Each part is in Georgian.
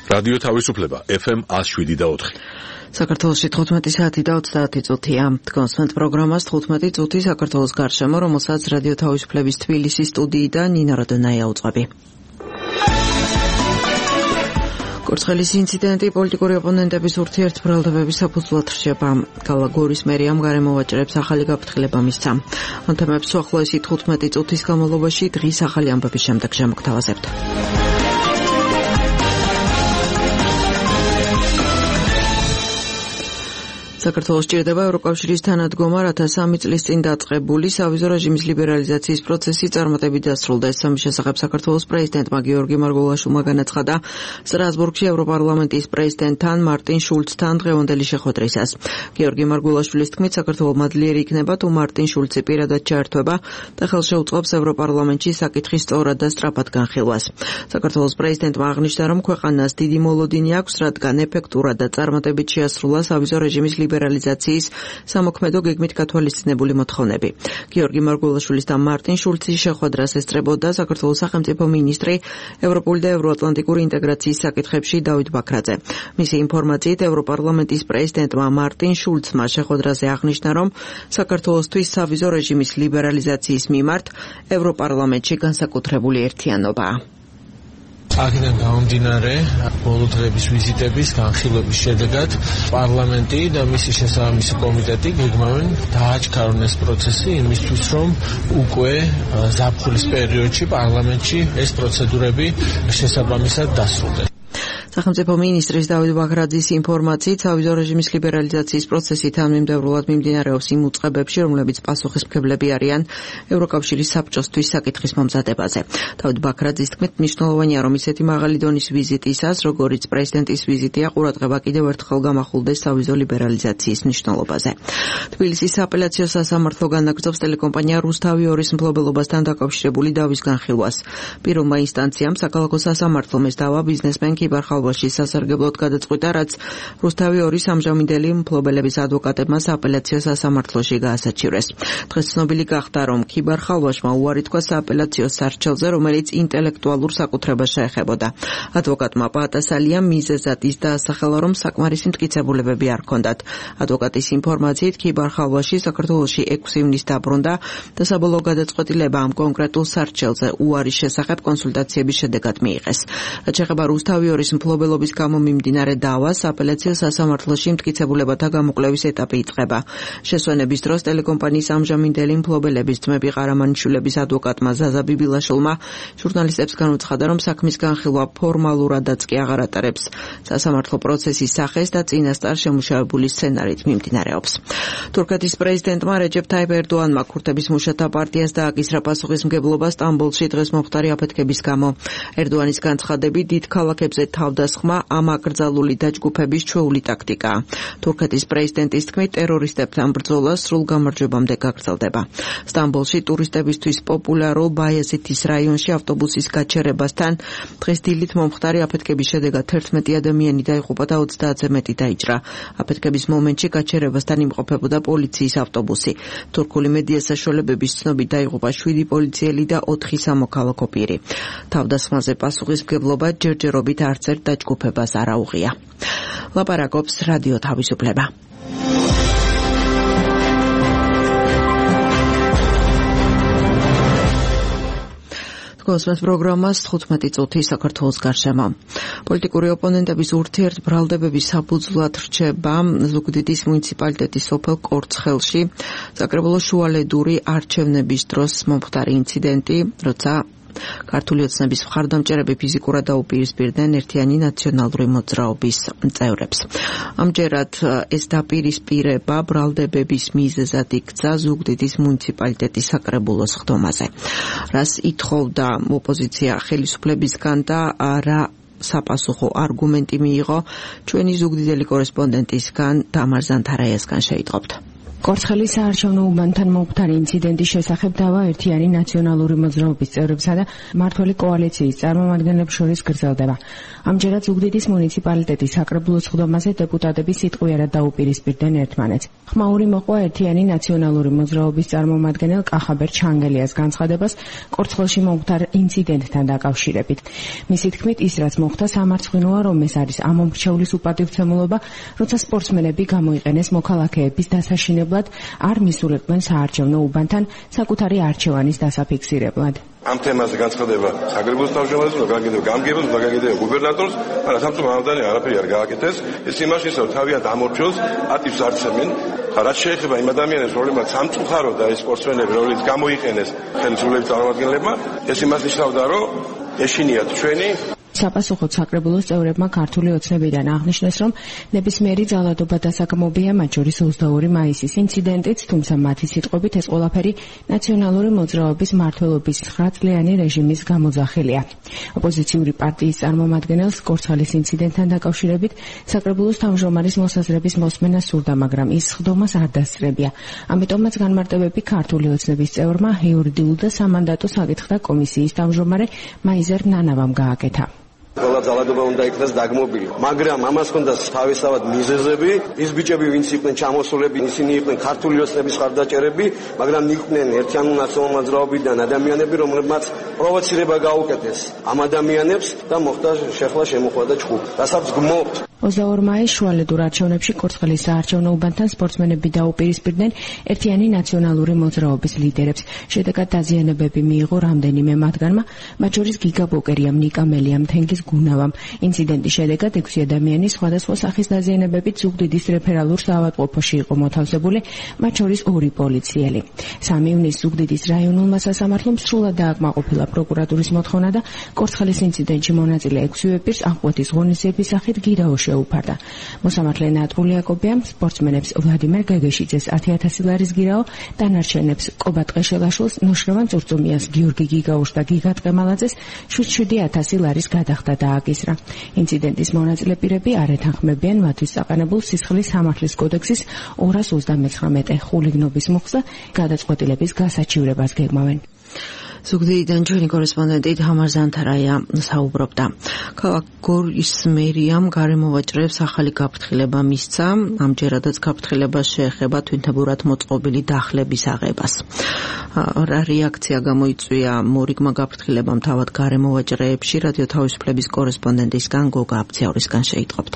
რადიო თავისუფლება FM 107.4. საქართველოში 15 საათი და 30 წუთია. კონსვენტ პროგრამას 15 წუთი საქართველოს გარშემო, რომელსაც რადიო თავისუფლების თბილისის სტუდიიდან ნინა როდონაია უძღვები. კურცხლის ინციდენტი პოლიტიკური ოპონენტების ურთიერთბრალდებების საფუძვლად რჩება. ქალაქ გორის მერიამ გარემოვაჭრებს ახალი გაფრთხილება მისცა. ამ თემებს უახლოესი 15 წუთის განმავლობაში დღის ახალი ამბების შემდეგ შემოგთავაზებთ. საქართველოს ჭირდება ევროკავშირის თანადგომა, რათა 3 წლის წინ დაწყებული სავიზო რეჟიმის ლიბერალიზაციის პროცესი წარმატებით დასრულდა. ეს ამის შესახებ საქართველოს პრეზიდენტმა გიორგი მარგველაშვილმა განაცხადა სტრასბურგში ევროპარლამენტის პრეზიდენტთან მარტინ შულცთან დღევანდელი შეხვედრისას. გიორგი მარგველაშვილის თქმით, საქართველო მადლიერი იქნება, თუ მარტინ შულცი პირადად ჩაერთვება და ხელს შეუწყობს ევროპარლამენტში საკითხის სწორად და სწრაფად განხილვას. საქართველოს პრეზიდენტმა აღნიშნა, რომ ქვეყანას დიდი მოლოდინი აქვს, რადგან ეფექტურად და წარმატებით შეასრულა სავიზო რეჟიმის ლიბერალიზაციის სამოქმედო გეგმით გათვალისწინებული მოთხოვნები. გიორგი მარგველაშვილის და მარტინ შულცის შეხვედრას ესწრებოდა საქართველოს სახელმწიფო მინისტრი ევროპული და ევროატლანტიკური ინტეგრაციის საკითხებში დავით ბაქრაძე. მისი ინფორმაციით, ევროპარლამენტის პრეზიდენტმა მარტინ შულცმა შეხვედრაზე აღნიშნა, რომ საქართველოსთვის სავიზო რეჟიმის ლიბერალიზაციის მიმართ ევროპარლამენტში განსაკუთრებული ერთიანობაა. აქედან გამომდინარე, ბოლო დღეების ვიზიტების განხილვების შედეგად პარლამენტი და მისი შესაბამისი კომიტეტი გეგმავენ დააჩქარონ ეს პროცესი იმისთვის, რომ უკვე ზაფხულის პერიოდში პარლამენტში ეს პროცედურები შესაბამისად დასრულდეს. სახელმწიფო მინისტრის დავით ბაქრაძის ინფორმაციით, სავიზო რეჟიმის ლიბერალიზაციის პროცესი თანმიმდევრულად მიმდინარეობს იმ უწყებებში, რომლებიც პასუხისმგებლები არიან ევროკავშირის საბჭოსთვის საკითხის მომზადებაზე. დავით ბაქრაძის თქმით, მნიშვნელოვანია, რომ ისეთი მაღალი დონის ვიზიტისას, როგორც პრეზიდენტის ვიზიტია, ყურადღება კიდევ ერთხელ გამახვილდეს სავიზო ლიბერალიზაციის მნიშვნელობაზე. თბილისის სააპელაციო სასამართლო განაგრძობს ტელეკომპანია რუსთავი 2-ის მფლობელობასთან დაკავშირებული დავის განხილვას. პირველმა ინსტანციამ საქალაქო სასამართლომ ეს დავა ბიზნესმენ ქიბარხალვაშის სასარგებლოდ გადაწყვიტა, რაც რუსთავი 2-ის ამჟამინდელი მფლობელების ადვოკატებმა სააპელაციო სასამართლოში გაასაჩივრეს. დღეს ცნობილი გახდა, რომ ქიბარხალვაშმა უარი თქვა სააპელაციო სარჩელზე, რომელიც ინტელექტუალურ საკუთრებას შეეხებოდა. ადვოკატმა პაატასალია მიზეზად ის დაასახელა, რომ საკმარისი მტკიცებულებები არ ჰქონდათ. ადვოკატის ინფორმაციით, ქიბარხალვაში საქართველოში 6 ივნისს დაბრუნდა და საბოლოო გადაწყვეტილება ამ კონკრეტულ სარჩელზე უარის შესახებ კონსულტაციების შედეგად მიიღეს. რაც შეეხება რუსთავი 2-ის მფლობელობის გამო მიმდინარე დავას, აპელაციო სასამართლოში მტკიცებულებათა გამოკვლევის ეტაპი იწყება. შესვენების დროს ტელეკომპანიის ამჟამინდელი მფლობელების ძმები ყარამანიშვილების ადვოკატმა ზაზა ბიბილაშვილმა ჟურნალისტებს განუცხადა, რომ საქმის განხილვა ფორმალურადაც კი აღარ ატარებს სასამართლო პროცესის სახეს და წინასწარ შემუშავებული სცენარით მიმდინარეობს. თურქეთის პრეზიდენტმა რეჯეფ თაიფ ერდოანმა ქურთების მუშათა პარტიას დააკისრა პასუხისმგებლობა სტამბოლში დღეს მომხდარი აფეთქების გამო. ერდოანის განცხადებით, დიდ ქალაქებზე თავდასხმა ამ აკრძალული დაჯგუფების ჩვეული ტაქტიკაა. თურქეთის პრეზიდენტის თქმით, ტერორისტებთან ბრძოლა სრულ გამარჯვებამდე გაგრძელდება. სტამბოლში ტურისტებისთვის პოპულარულ ბაიაზეთის რაიონში ავტობუსის გაჩერებასთან დღეს დილით მომხდარი აფეთქების შედეგად 11 ადამიანი დაიღუპა და 30-ზე მეტი დაიჭრა. აფეთქების მომენტში გაჩერებასთან იმყოფებოდა პოლიციის ავტობუსი. თურქული მედია საშუალებების ცნობით დაიღუპა 7 პოლიციელი და 4 სამოქალაქო პირი. თავდასხმაზე პასუხისმგებლობა ჯერჯერობით არც ერთ დაჯგუფებას არ აუღია. ლაპარაკობს რადიო თავისუფლება. კონსვენტ პროგრამას 15 წუთი საქართველოს გარშემო. პოლიტიკური ოპონენტების ურთიერთბრალდებების საფუძვლად რჩება ზუგდიდის მუნიციპალიტეტის სოფელ კორცხელში საკრებულო შუალედური არჩევნების დროს მომხდარი ინციდენტი, როცა ქართული ოცნების მხარდამჭერები ფიზიკურად დაუპირისპირდნენ ერთიანი ნაციონალური მოძრაობის წევრებს. ამჯერად ეს დაპირისპირება ბრალდებების მიზეზად იქცა ზუგდიდის მუნიციპალიტეტის საკრებულოს ხდომაზე. რას ითხოვდა ოპოზიცია ხელისუფლებისგან და რა საპასუხო არგუმენტი მიიღო, ჩვენი ზუგდიდელი კორესპონდენტისგან დამარ ზანთარაიასგან შეიტყობთ. კორცხელის საარჩევნო უბანთან მომხდარი ინციდენტის შესახებ დავა ერთიანი ნაციონალური მოძრაობის წევრებსა და მმართველი კოალიციის წარმომადგენლებს შორის გრძელდება. ამჯერად ზუგდიდის მუნიციპალიტეტის საკრებულოს სხდომაზე დეპუტატები სიტყვიერად დაუპირისპირდნენ ერთმანეთს. ხმაური მოყვა ერთიანი ნაციონალური მოძრაობის წარმომადგენელ კახაბერ ჩანგელიას განცხადებას კორცხელში მომხდარ ინციდენტთან დაკავშირებით. მისი თქმით, ის რაც მოხდა სამარცხვინოა, რომ ეს არის ამომრჩევლის უპატივცემულობა, როცა სპორტსმენები გამოიყენეს მოქალაქეების დასაშინებლად, არ მისულიყვნენ საარჩევნო უბანთან საკუთარი არჩევანის დასაფიქსირებლად. ამ თემაზე განცხადება საკრებულოს თავმჯდომარეს, გამგებელს, გუბერნატორს, მაგრამ სამწუხაროდ ამdani არაფერი არ გააკეთეს. ეს იმაშიც, რომ თავიანთ ამორჩეულს პატივს არცემენ. რაც შეეხება იმ ადამიანებს, რომლებმაც სამწუხაროდ და ეს სპორტსმენები, რომლებიც გამოიყენეს ხელისუფლების წარმომადგენლებმა, ეს იმას ნიშნავდა, რომ ეშინიათ ჩვენი საპასუხოდ საკრებულოს წევრებმა ქართული ოცნებიდან აღნიშნეს, რომ ნებისმიერი ძალადობა დასაგმობია, მათ შორის 22 მაისის ინციდენტიც, თუმცა მათი სიტყვებით ეს ყველაფერი ნაციონალური მოძრაობის მმართველობის 9 წლიანი რეჟიმის გამოძახილია. ოპოზიციური პარტიის წარმომადგენელს კორცხელის ინციდენტთან დაკავშირებით საკრებულოს თავმჯდომარის მოსაზრების მოსმენა სურდა, მაგრამ ის სხდომას არ დასწრებია. ამიტომაც განმარტებები ქართული ოცნების წევრმა იურიდიულ და სამანდატო საკითხთა კომისიის თავმჯდომარე მაიზერ ნანავამ გააკეთა. ყველა ძალადობა უნდა იქნას დაგმობილი, მაგრამ ამას ჰქონდა თავისთავად მიზეზები. ის ბიჭები, ვინც იყვნენ ჩამოსულები, ისინი იყვნენ ქართული ოცნების ხარდაჭერები, მაგრამ იყვნენ ერთიანი ნაციონალური მოძრაობიდან ადამიანები, რომლებმაც პროვოცირება გაუკეთეს ამ ადამიანებს და მოხდა შეხლა შემოხვდა ჯგუფი. რასაც გმობთ 22 მაისს შუალედურ არჩევნებში კორცხელის საარჩევნო უბანთან სპორტსმენები დაუპირისპირდნენ ერთიანი ნაციონალური მოძრაობის ლიდერებს. შედეგად დაზიანებები მიიღო რამდენიმე მათგანმა, მათ შორის გიგა ბოკერიამ, ნიკა მელიამ, თენგიზ გუნავამ. ინციდენტის შედეგად 6 ადამიანი სხვადასხვა სახის დაზიანებებით ზუგდიდის რეფერალურ საავადმყოფოში იყო მოთავსებული, მათ შორის 2 პოლიციელი. 3 ივნისს ზუგდიდის რაიონულმა სასამართლომ სრულად დააკმაყოფილა პროკურატურის მოთხოვნა და კორცხელის ინციდენტში მონაწილე 6 პირს აღკვეთის ღონისძიების სახით გირაოში შეუფარდა. მოსამართლე ნატრული აკობიამ სპორტსმენებს ვლადიმერ გეგეშიძეს 10,000 ლარის გირაო, დანარჩენებს კობა ტყეშელაშვილს, ნოშრევან წურწუმიას, გიორგი გიგაურს და გიგა ტყემალაძეს 7,000 ლარის გადახდა დააკისრა. ინციდენტის მონაწილე პირები არ ეთანხმებიან მათთვის საყანებულ სისხლის სამართლის კოდექსის 239 ხულიგნობის მუხლზე გადაწყვეტილების გასაჩივრებას გეგმავენ. ზუგდიდიდან ჩვენი კორესპონდენტი თამარ ზანთარაია საუბრობდა. ქალაქ გორის მერიამ გარემოვაჭრეებს ახალი გაფრთხილება მისცა. ამჯერადაც გაფრთხილება შეეხება თვითმფრინავად მოწყობილი დახლების აღებას. რა რეაქცია გამოიწვია მორიგმა გაფრთხილებამ თავად გარემოვაჭრეებში? რადიო თავისუფლების კორესპონდენტისგან გოგა აბციაურისგან შეიტყობთ.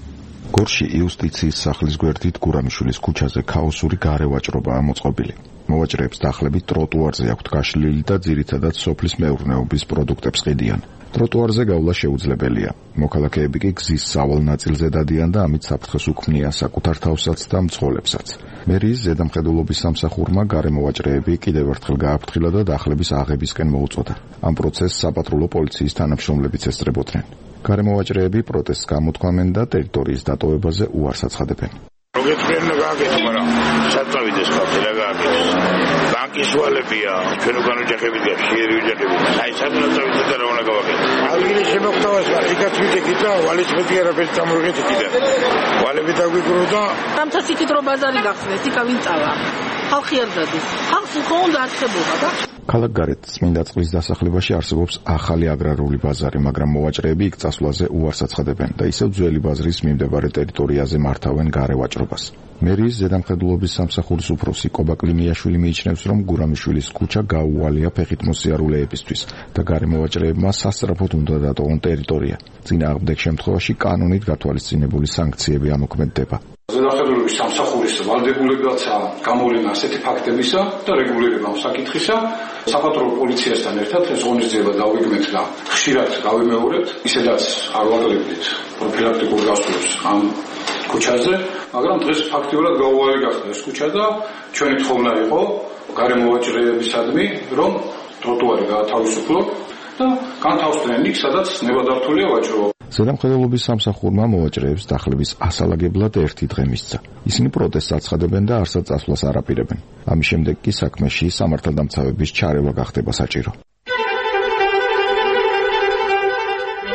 გორში იუსტიციის სახლის გვერდით გურამიშვილის ქუჩაზე ქაოსური გარევაჭრობაა მოწყობილი. მოვაჭრეებს დახლებით ტროტუარზე აქვთ გაშლილი და ძირითადად სოფლის მეურნეობის პროდუქტებს ყიდიან. ტროტუარზე გავლა შეუძლებელია. მოქალაქეები კი გზის სავალ ნაწილზე დადიან და ამით საფრთხეს უქმნია საკუთარ თავსაც და მძღოლებსაც. მერიის ზედამხედველობის სამსახურმა გარემოვაჭრეები კიდევ ერთხელ გააფრთხილა და დახლების აღებისკენ მოუწოდა. ამ პროცესს საპატრულო პოლიციის თანამშრომლებიც ესწრებოდნენ. გარემოვაჭრეები პროტესტს გამოთქვამენ და ტერიტორიის დატოვებაზე უარს აცხადებენ. მოგეთქვენა გააკეთო, მაგრამ საწავიდეს ხალხი რა გააკეთოს. ბანკის ვალებია, ჩვენ უკან ოჯახებით გახიერი ოჯახებით. აი საწავიდეს და რა უნდა გავაკეთო. ალგილი შემოხტავს, იქაც ვიდექით და ვალის მეტი არაფერი წამოიღეთ კიდე. ვალები დაგვიგრო და სამთას იქით რომ ბაზარი გახსნეს, იქა ვინ წავა. ხალხი არ დადის. ხალხი ხო უნდა არხებობა და ქალაქ გარეთ წმინდა წყლის დასახლებაში არსებობს ახალი აგრარული ბაზარი, მაგრამ მოვაჭრეები იქ წასვლაზე უარს აცხადებენ და ისევ ძველი ბაზრის მიმდებარე ტერიტორიაზე მართავენ გარევაჭრობას. მერიის ზედამხედველობის სამსახურის უფროსი კობა კლიმიაშვილი მიიჩნევს, რომ გურამიშვილის ქუჩა გაუვალია ფეხით მოსიარულეებისთვის და გარემოვაჭრეებმა სასწრაფოდ უნდა დატოვონ ტერიტორია. წინააღმდეგ შემთხვევაში კანონით გათვალისწინებული სანქციები ამოქმედდება. ზედამხედველობის სამსახურის ვალდებულებაა გამოვლენა ასეთი ფაქტებისა და რეგულირება ამ საკითხისა. საპატრულო პოლიციასთან ერთად ეს ღონისძიება დავიგმეთ და ხშირად გავიმეორებთ, ისედაც არ ვაკლებდით პროფილაქტიკურ გასვლებს ამ ქუჩაზე, მაგრამ დღეს ფაქტიურად გაუვალი გახდა ეს ქუჩა და ჩვენი თხოვნა იყო გარემოვაჭრეებისადმი, რომ ტროტუარი გაათავისუფლოთ და განთავსდნენ იქ, სადაც ნებადართულია ვაჭრობა. ზედამხედველობის სამსახურმა მოვაჭრეებს დახლების ასალაგებლად 1 დღე მისცა. ისინი პროტესტს აცხადებენ და არსად წასვლას არ აპირებენ. ამის შემდეგ კი საქმეში სამართალდამცავების ჩარევა გახდება საჭირო.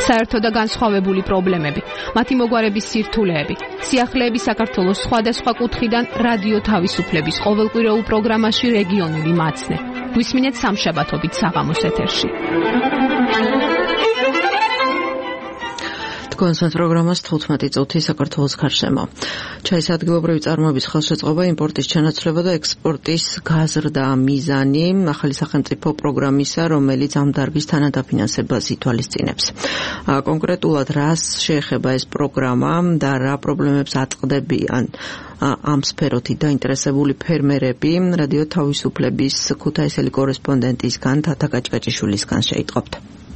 საერთო და განსხვავებული პრობლემები, მათი მოგვარების სირთულეები, სიახლეები საქართველოს სხვადასხვა კუთხიდან რადიო თავისუფლების ყოველკვირეულ პროგრამაში რეგიონული მაცნე. გვისმინეთ სამშაბათობით საღამოს ეთერში. კონსერვ პროგრამას 15 წუთი საქართველოს გარშემო. ჩაის ადგილობრივი წარმოების ხელშეწყობა, იმპორტის ჩანაცვლება და ექსპორტის გაზრდა მიზანი ახალი სახელმწიფო პროგრამისა, რომელიც ამ დარგის თანადაფინანსებას ითვალისწინებს. კონკრეტულად რას შეეხება ეს პროგრამა და რა პრობლემებს აწყდებიან ამ სფეროთი დაინტერესებული ფერმერები, რადიო თავისუფლების ქუთაისელი კორესპონდენტისგან თათა გაჭგაჭიშვილისგან შეიტყობთ.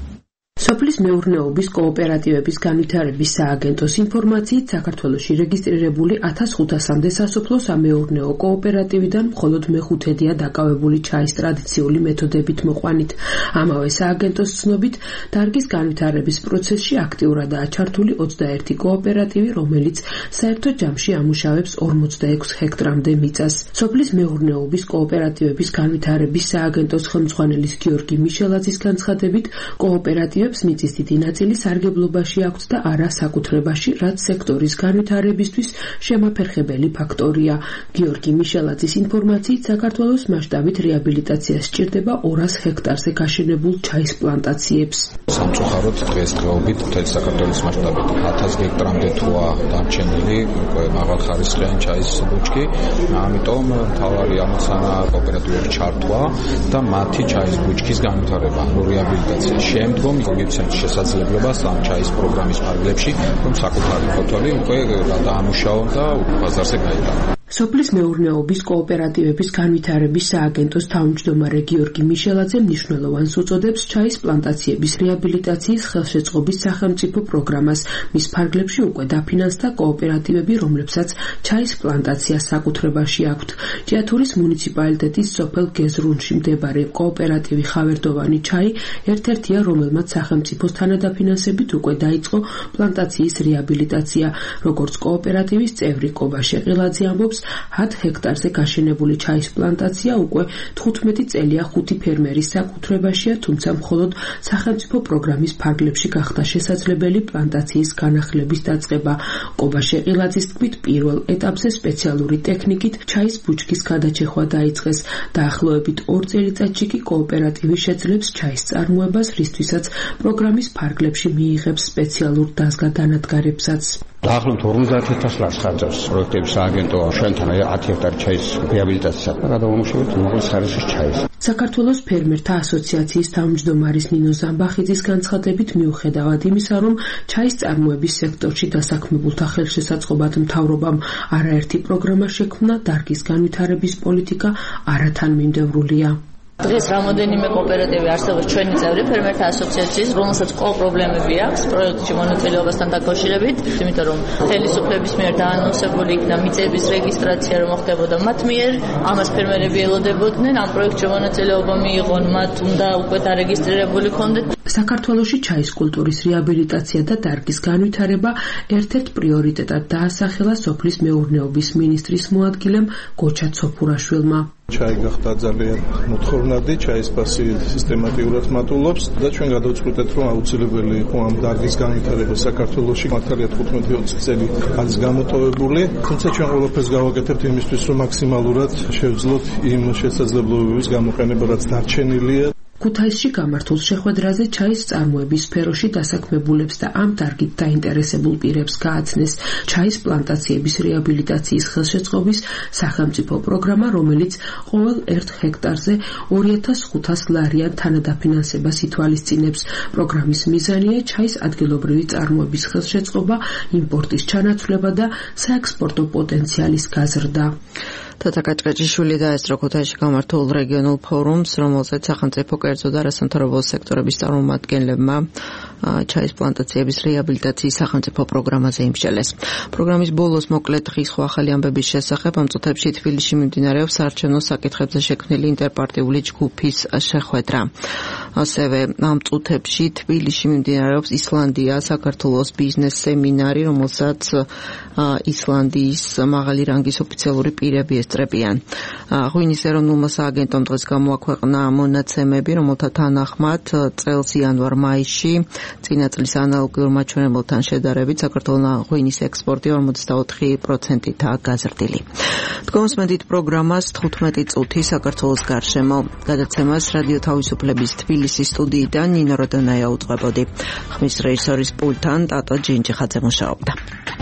სოფლის მეურნეობის კოოპერატივების განვითარების სააგენტოს ინფორმაციით საქართველოში რეგისტრირებული 1500-მდე სასოფლო-სამეურნეო კოოპერატივიდან მხოლოდ მე-5-დია დაკავებული ჩაის ტრადიციული მეთოდებით მოყვანით. ამავე სააგენტოს ცნობით, დარგის განვითარების პროცესში აქტიურადაა ჩართული 21 კოოპერატივი, რომელიც საერთო ჯამში ამუშავებს 46 ჰექტრამდე მიწას. სოფლის მეურნეობის კოოპერატივების განვითარების სააგენტოს ხელმძღვანელის გიორგი მიშელაძის განცხადებით, კოოპერატივები მიწის დიდი ნაწილი სარგებლობაში აქვთ და არა საკუთრებაში, რაც სექტორის განვითარებისთვის შემაფერხებელი ფაქტორია. გიორგი მიშელაძის ინფორმაციით, საქართველოს მასშტაბით რეაბილიტაცია სჭირდება 200 ჰექტარზე გაშენებულ ჩაის პლანტაციებს. სამწუხაროდ დღესდღეობით მთელი საქართველოს მასშტაბით 1000 ჰექტრამდე თუა დარჩენილი მაღალხარისხიანი ჩაის ბუჩქი, ამიტომ მთავარი ამოცანა კოოპერატივების ჩართვა და მათი ჩაის ბუჩქის განვითარება, რეაბილიტაცია. შემდგომ გიგებცემთ შესაძლებლობას ამ ჩაის პროგრამის ფარგლებში, რომ საკუთარი ფოთოლი უკვე დაამუშავონ და ბაზარზე გაიტანონ. სოფლის მეურნეობის კოოპერატივების განვითარების სააგენტოს თავმჯდომარე გიორგი მიშელაძე მნიშვნელოვანს უწოდებს ჩაის პლანტაციების რეაბილიტაციის ხელშეწყობის სახელმწიფო პროგრამას. მის ფარგლებში უკვე დაფინანსდა კოოპერატივები, რომლებსაც ჩაის პლანტაცია საკუთრებაში აქვთ. ჭიათურის მუნიციპალიტეტის სოფელ გეზრუნში მდებარე კოოპერატივი ხავერდოვანი ჩაი ერთ-ერთია, რომელმაც სახელმწიფოს თანადაფინანსებით უკვე დაიწყო პლანტაციის რეაბილიტაცია. როგორც კოოპერატივის წევრი კობა შეყილაძე ამბობს, 10 ჰექტარზე გაშენებული ჩაის პლანტაცია უკვე 15 წელია 5 ფერმერის საკუთრებაშია, თუმცა მხოლოდ სახელმწიფო პროგრამის ფარგლებში გახდა შესაძლებელი პლანტაციის განახლების დაწყება. კობა შეყილაძის თქმით, პირველ ეტაპზე სპეციალური ტექნიკით ჩაის ბუჩქის გადაჭეხვა დაიწყეს. დაახლოებით 2 წელიწადში კი კოოპერატივი შეძლებს ჩაის წარმოებას, რისთვისაც პროგრამის ფარგლებში მიიღებს სპეციალურ დაზგადანადგარებსაც. დაახლოებით 50,000 ლარს ხარჯავს პროექტების სააგენტო ჩვენთან 10 ჰექტარი ჩაის რეაბილიტაციას და გადავამუშავებთ უმაღლეს ხარისხის ჩაის. საქართველოს ფერმერთა ასოციაციის თავმჯდომარის ნინო ზამბახიძის განცხადებით, მიუხედავად იმისა, რომ ჩაის წარმოების სექტორში დასაქმებულთა ხელშესაწყობად მთავრობამ არაერთი პროგრამა შექმნა, დარგის განვითარების პოლიტიკა არათანმიმდევრულია. დღეს რამოდენიმე კოოპერატივი არსებობს ჩვენი წევრი ფერმერთა ასოციაციის, რომელსაც ყოველ პრობლემები აქვს პროექტში მონაწილეობასთან დაკავშირებით, იმიტომ რომ ხელისუფლების მიერ დაანონსებული იქნა მიწების რეგისტრაცია რომ ხდებოდა მათ მიერ, ამას ფერმერები ელოდებოდნენ, ამ პროექტში მონაწილეობა მიიღონ, მათ უნდა უკვე დარეგისტრირებული ქონდეთ. საქართველოში ჩაის კულტურის რეაბილიტაცია და დარგის განვითარება ერთ-ერთ პრიორიტეტად დაასახელა სოფლის მეურნეობის მინისტრის მოადგილემ გოჩა ცოფურაშვილმა. ჩაი გახდა ძალიან მოთხოვნადი, ჩაის ფასი სისტემატიურად მატულობს და ჩვენ გადავწყვიტეთ, რომ აუცილებელი იყო ამ დარგის განვითარება საქართველოში. მართალია 15-20 წელი არის გამოტოვებული, თუმცა ჩვენ ყველაფერს გავაკეთებთ იმისთვის, რომ მაქსიმალურად შევძლოთ იმ შესაძლებლობების გამოყენება, რაც დარჩენილია. ქუთაისში გამართულ შეხვედრაზე ჩაის წარმოების სფეროში დასაქმებულებს და ამ დარგით დაინტერესებულ პირებს გააცნეს ჩაის პლანტაციების რეაბილიტაციის ხელშეწყობის სახელმწიფო პროგრამა, რომელიც ყოველ 1 ჰექტარზე 2500 ლარიან თანადაფინანსებას ითვალისწინებს. პროგრამის მიზანია ჩაის ადგილობრივი წარმოების ხელშეწყობა, იმპორტის ჩანაცვლება და საექსპორტო პოტენციალის გაზრდა. თათა გაჭგაჭიშვილი დაესწრო ქუთაისში გამართულ რეგიონულ ფორუმს, რომელზეც სახელმწიფო კერძო და არასამთავრობო სექტორების წარმომადგენლებმა ჩაის პლანტაციების რეაბილიტაციის სახელმწიფო პროგრამაზე იმსჯელეს. პროგრამის ბოლოს მოკლე დღის ხო ახალი ამბების შესახებ ამ წუთებში თბილისში მიმდინარეობს საარჩევნო საკითხებზე შექმნილი ინტერპარტიული ჯგუფის შეხვედრა. ასევე ამ წუთებში თბილისში მიმდინარეობს ისლანდია საქართველოს ბიზნეს სემინარი, რომელსაც ისლანდიის მაღალი რანგის ოფიციალური პირები ესწრებიან. ღვინის ეროვნულმა სააგენტომ დღეს გამოაქვეყნა მონაცემები, რომელთა თანახმად წელს იანვარ-მაისში წინა წლის ანალოგიურ მაჩვენებელთან შედარებით საქართველოს ღვინის ექსპორტი 44%-ითაა გაზრდილი. დგომსმენდით პროგრამას 15 წუთი საქართველოს გარშემო. გადაცემას რადიო თავისუფლების თბილისის სტუდიიდან ნინო როდონაია უწყებოდი. ხმის რეჟისორის პულტთან ტატო ჯინჯიხაძე მუშაობდა.